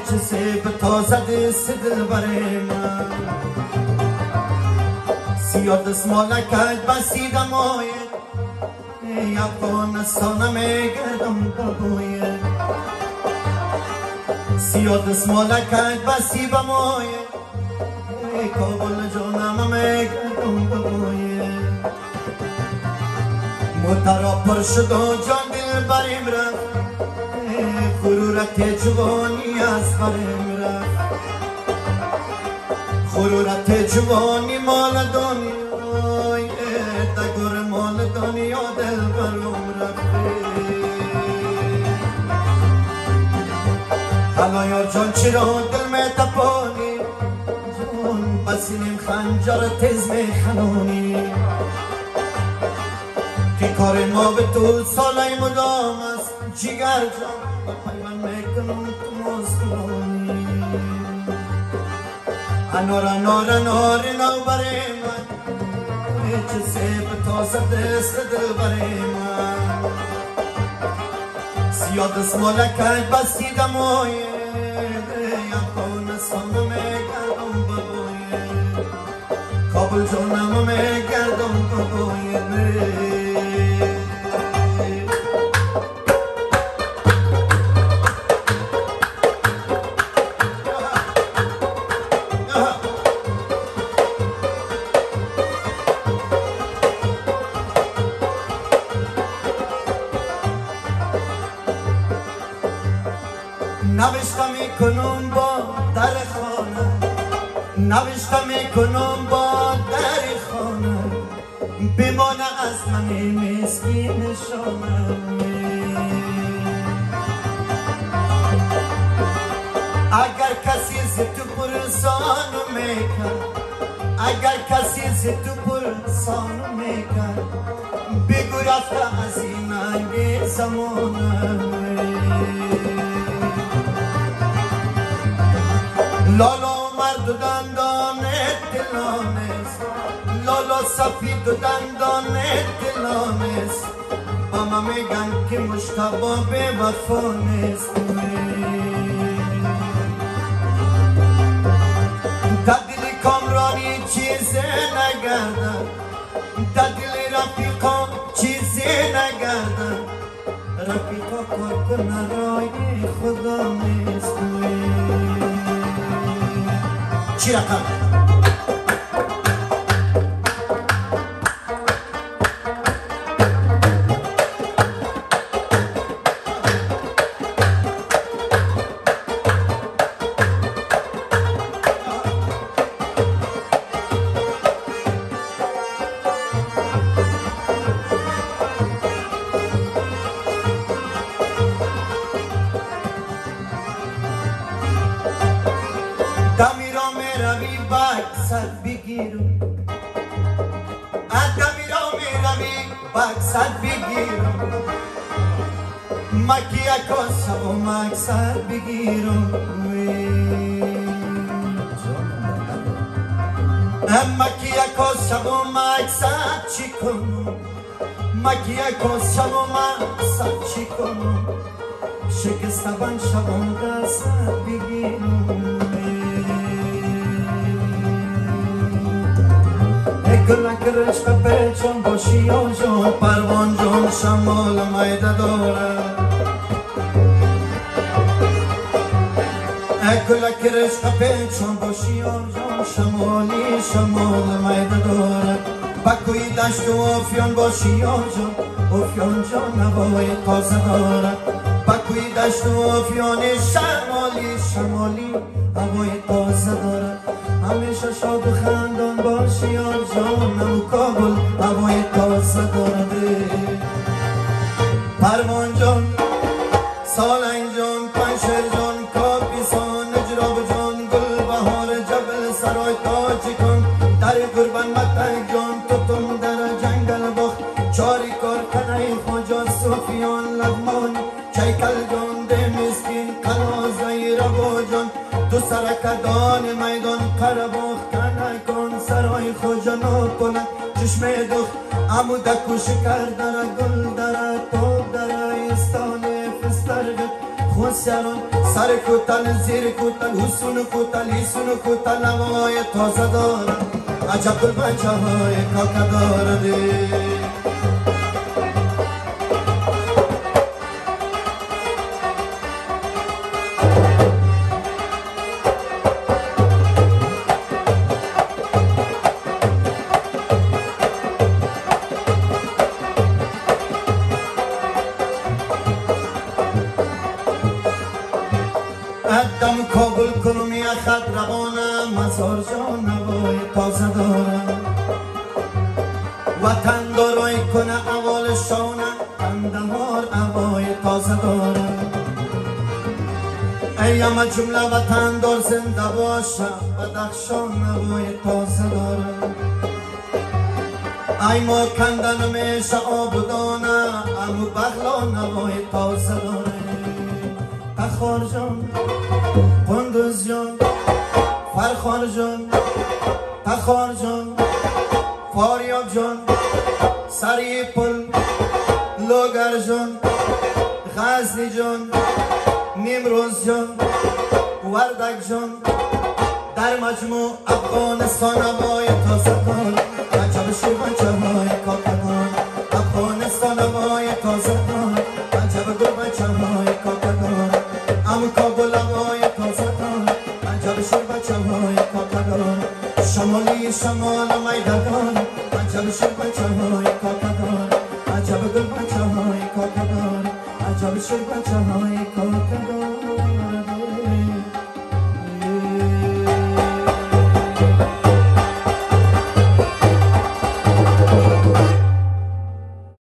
چه به تازه دست دل برای من سیاد اسمالکت بسیدم آید ای افغانستانم گردم بگوید سیاد اسمالکت بسیدم آید ای کابل جانم گردم بگوید موترا پر شد و جان دل بریم رفت خرورت جوانی از بریم رفت خرورت جوانی مال دنیای دگر مال دنیا دل برم رفته حالا یار جان چرا دل می تپانی جان بسیلیم خنجر تیز می خنونی که کار ما به تو سالای مدام است جگر جان با پیمان میکنم تو مزدونی انار انار انار نو برای من چه سیب تازه دست دل برای من سیاد اسمالکت بسیدم آید افغانستان میگردم بگوید کابل جانم میگردم بگوید نوشته میکنم با در خانه نوشته میکنم با در خانه بمانه از من مسکین نشانه اگر کسی ز تو پرسانو میکرد اگر کسی ز تو پرسانو میکرد بگو رفته از این انگ زمانه لالا مرد و دندان دلانست لالا سفید و دندان دلانست با ما میگن که مشتبا به وفا نیست در دل کامرانی چیزی نگردن در دل رفیقا چیزی نگردن رفیقا کار کنه رای خدا نیست چی رقم؟ بکسد بگیرم ادمی را میروی بکسد بگیرم مکی اکاسم و مکسد بگیرم مکی اکاسم و مکسد چی کنم مکی اکاسم و مکسد چی کنم شکسته بند شبان دستد بگیرم گلک رشق پیچون باشی آجان پروان جان شمال میده داره گلک رشق پیچون باشی آجان شمالی شمال میده داره بکوی دشت و افیان باشی آجان افیان جان هوای تازه داره بکوی دشت و افیان شمالی شمالی هوای تازه داره همیشه شاد و خندان باشی یار جانم کابل هوای تازه دارده پروان جان سالنگ جان پنشر جان کاپیسان نجراب جان گل بهار جبل سرای تاجی کن در قربان متک جان توتم در جنگل بخت چاری کار کنه خوجا صوفیان لغمان چیکل جان ده مسکین قلازه ربا جان دو سرکدان میدان قرباخ کنه کن سرای خوجا نکنه چشم دخت عموده کش کردره گل دره توب دره استان فسترگت هوسیاران سر کوتن زیر کوتن حسون کوتن لیسون کوتن نوای تازه دارن عجب گل بچه های کاکا دارده ادم کابل کنم یا خط روانم مزار جان نوای تازه دارم وطن دارای کنه اول شانه اندمار اوای تازه دارم ایام جمله وطن دار زنده باشم بدخشان نوای تازه دارم ای ما کندن میشه آبودانه امو بغلا نوای تازه دارم تخار جان پندوز جان فرخار جان تخار جان فاریاب جان سری پل لوگر جان غزنی جان نیمروز جان وردک جان در مجموع افغانستان هوای تازه کن عجب شیر بچه های کاکدان افغانستان هوای تازه کن عجب گل بچه های کاکدان ام کابل هوای تازه کن عجب شیر بچه های کاکدان شمالی شمال میدان عجب شیر بچه های کاکدان عجب گل بچه های کاکدان عجب شیر بچه های کاکدان